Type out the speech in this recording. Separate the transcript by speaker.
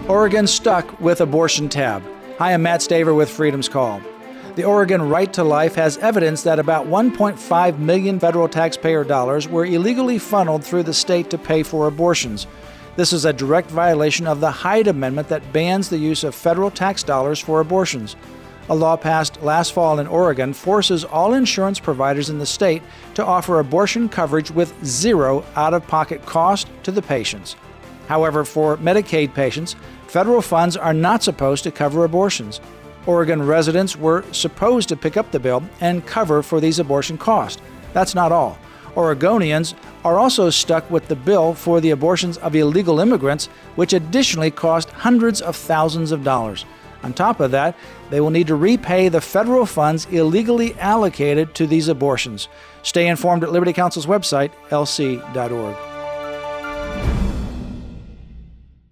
Speaker 1: Oregon stuck with abortion tab. Hi, I'm Matt Staver with Freedom's Call. The Oregon Right to Life has evidence that about 1.5 million federal taxpayer dollars were illegally funneled through the state to pay for abortions. This is a direct violation of the Hyde Amendment that bans the use of federal tax dollars for abortions. A law passed last fall in Oregon forces all insurance providers in the state to offer abortion coverage with zero out-of-pocket cost to the patients. However, for Medicaid patients, federal funds are not supposed to cover abortions. Oregon residents were supposed to pick up the bill and cover for these abortion costs. That's not all. Oregonians are also stuck with the bill for the abortions of illegal immigrants, which additionally cost hundreds of thousands of dollars. On top of that, they will need to repay the federal funds illegally allocated to these abortions. Stay informed at Liberty Counsel's website, lc.org.